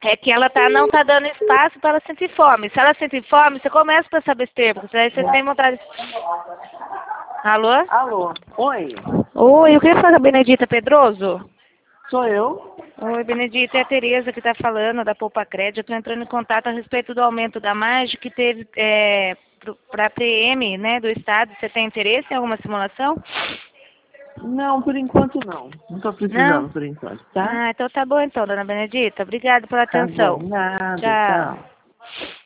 É que ela não tá dando espaço para ela sentir fome. Se ela sentir fome, você começa com essa besteira, porque aí você tem vontade. Alô? Alô? Oi? Oi, eu queria falar com a Benedita Pedroso. Sou eu? Oi, Benedita, é a Tereza que está falando da Poupa Crédito. Estou entrando em contato a respeito do aumento da margem que teve para a PM, né, do Estado. Você tem interesse em alguma simulação? Não, por enquanto não. Não tô Não? precisando por enquanto, tá? Ah, então tá bom então, dona Benedita. Obrigada pela Tá bom, atenção. nada, Tchau. tchau.